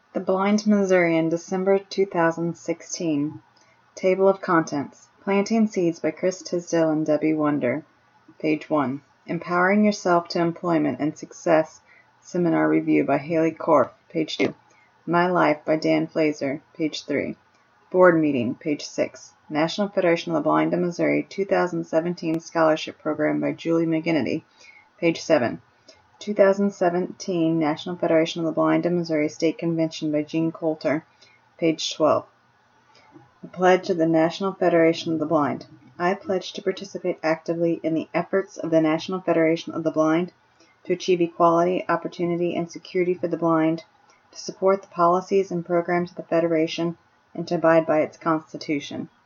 The Blind Missourian, December 2016. Table of Contents. Planting Seeds by Chris Tisdale and Debbie Wonder. Page 1. Empowering Yourself to Employment and Success Seminar Review by Haley Korf. Page 2. My Life by Dan Flazer. Page 3. Board Meeting. Page 6. National Federation of the Blind of Missouri 2017 Scholarship Program by Julie McGinnity. Page 7. 2017 National Federation of the Blind of Missouri State Convention by Gene Coulter. Page 12. The Pledge of the National Federation of the Blind. I pledge to participate actively in the efforts of the National Federation of the Blind to achieve equality, opportunity, and security for the blind, to support the policies and programs of the Federation, and to abide by its Constitution.